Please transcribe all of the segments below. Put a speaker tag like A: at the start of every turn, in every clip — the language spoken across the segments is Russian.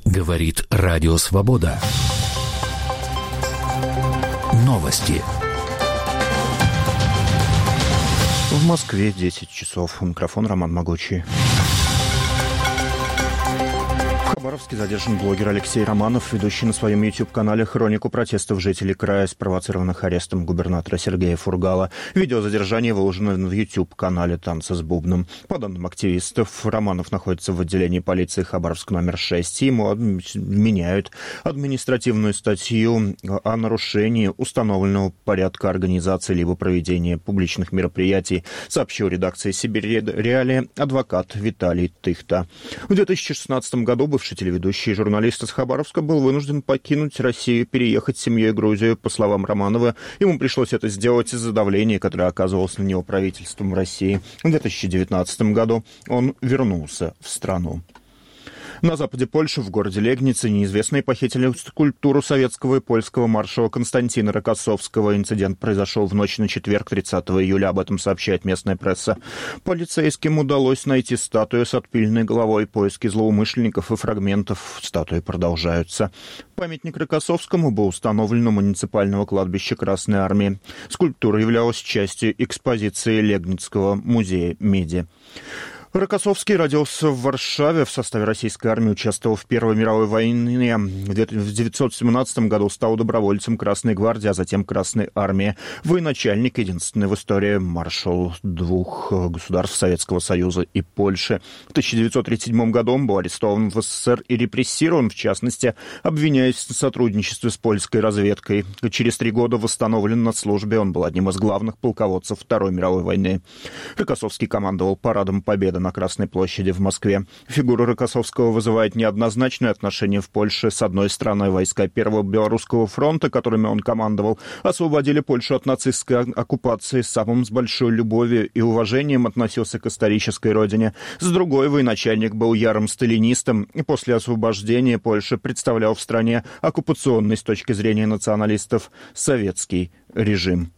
A: Говорит Радио Свобода. Новости.
B: В Москве 10 часов. У микрофона Роман Могучий. В Хабаровске задержан блогер Алексей Романов, ведущий на своем YouTube-канале хронику протестов жителей края, спровоцированных арестом губернатора Сергея Фургала. Видео задержания выложено в YouTube-канале «Танцы с бубном». По данным активистов, Романов находится в отделении полиции Хабаровск номер 6. Ему вменяют административную статью о нарушении установленного порядка организации либо проведения публичных мероприятий, сообщил редакции «Сибирь Реалии» адвокат Виталий Тыхта. В 2016 году бывший телеведущий и журналист из Хабаровска был вынужден покинуть Россию и переехать с семьей в Грузию. По словам Романова, ему пришлось это сделать из-за давления, которое оказывалось на него правительством России. В 2019 году он вернулся в страну. На западе Польши, в городе Легнице, неизвестные похитили скульптуру советского и польского маршала Константина Рокоссовского. Инцидент произошел в ночь на четверг, 30 июля. Об этом сообщает местная пресса. Полицейским удалось найти статую с отпиленной головой. Поиски злоумышленников и фрагментов статуи продолжаются. Памятник Рокоссовскому был установлен у муниципального кладбища Красной Армии. Скульптура являлась частью экспозиции Легницкого музея меди. Рокоссовский родился в Варшаве, в составе российской армии участвовал в Первой мировой войне. В 1917 году стал добровольцем Красной гвардии, а затем Красной армии. Военачальник, единственный в истории маршал двух государств Советского Союза и Польши. В 1937 году он был арестован в СССР и репрессирован, в частности, обвиняясь в сотрудничестве с польской разведкой. Через 3 года восстановлен на службе. Он был одним из главных полководцев Второй мировой войны. Рокоссовский командовал парадом Победы на Красной площади в Москве. Фигура Рокоссовского вызывает неоднозначное отношение в Польше. С одной стороны, войска Первого Белорусского фронта, которыми он командовал, освободили Польшу от нацистской оккупации. Сам с большой любовью и уважением относился к исторической родине. С другой, военачальник был ярым сталинистом и после освобождения Польши представлял в стране оккупационный с точки зрения националистов советский режим.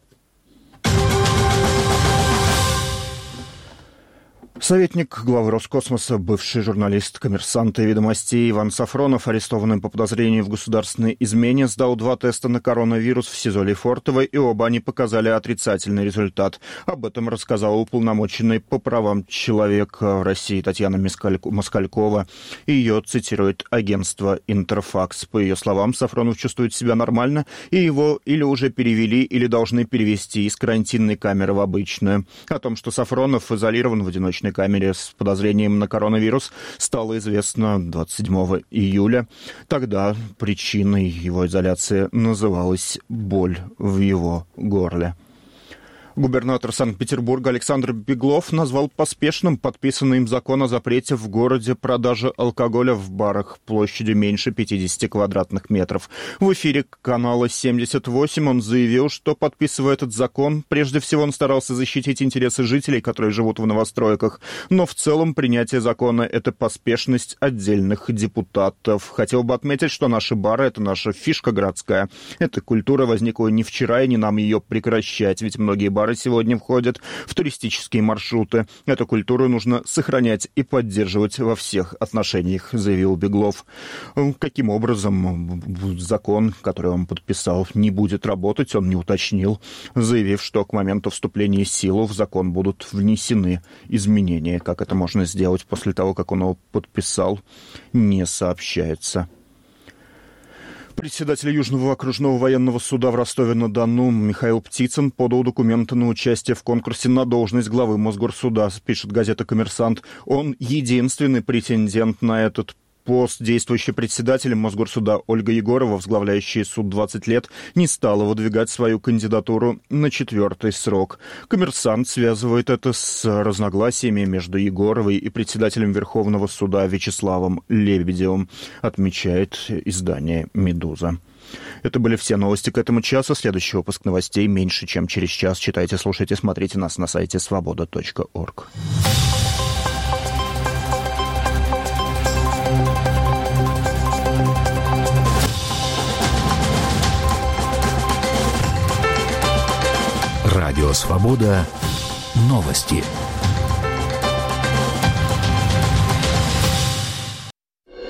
B: Советник главы Роскосмоса, бывший журналист «Коммерсанта» и «Ведомостей» Иван Сафронов, арестованный по подозрению в государственной измене, сдал 2 теста на коронавирус в СИЗО Лефортово, и оба они показали отрицательный результат. Об этом рассказала уполномоченный по правам человека в России Татьяна Москалькова. Ее цитирует агентство «Интерфакс». По ее словам, Сафронов чувствует себя нормально, и его или уже перевели, или должны перевести из карантинной камеры в обычную. О том, что Сафронов изолирован в одиночной камере с подозрением на коронавирус, стало известно 27 июля. Тогда причиной его изоляции называлась боль в его горле. Губернатор Санкт-Петербурга Александр Беглов назвал поспешным подписанный им закон о запрете в городе продажи алкоголя в барах площадью меньше 50 квадратных метров. В эфире канала 78 он заявил, что, подписывая этот закон, прежде всего он старался защитить интересы жителей, которые живут в новостройках. Но в целом принятие закона — это поспешность отдельных депутатов. Хотел бы отметить, что наши бары — это наша фишка городская. Эта культура возникла не вчера, и не нам ее прекращать, ведь многие бары сегодня входят в туристические маршруты. Эту культуру нужно сохранять и поддерживать во всех отношениях, заявил Беглов. Каким образом закон, который он подписал, не будет работать, он не уточнил, заявив, что к моменту вступления в силу в закон будут внесены изменения. Как это можно сделать после того, как он его подписал, не сообщается. Председатель Южного окружного военного суда в Ростове-на-Дону Михаил Птицын подал документы на участие в конкурсе на должность главы Мосгорсуда, пишет газета «Коммерсант». Он единственный претендент на этот пост. Действующий председатель Мосгорсуда Ольга Егорова, возглавляющая суд 20 лет, не стала выдвигать свою кандидатуру на 4-й срок. «Коммерсант» связывает это с разногласиями между Егоровой и председателем Верховного суда Вячеславом Лебедевым, отмечает издание «Медуза». Это были все новости к этому часу. Следующий выпуск новостей меньше, чем через час. Читайте, слушайте, смотрите нас на сайте svoboda.org.
A: Радио «Свобода». Новости.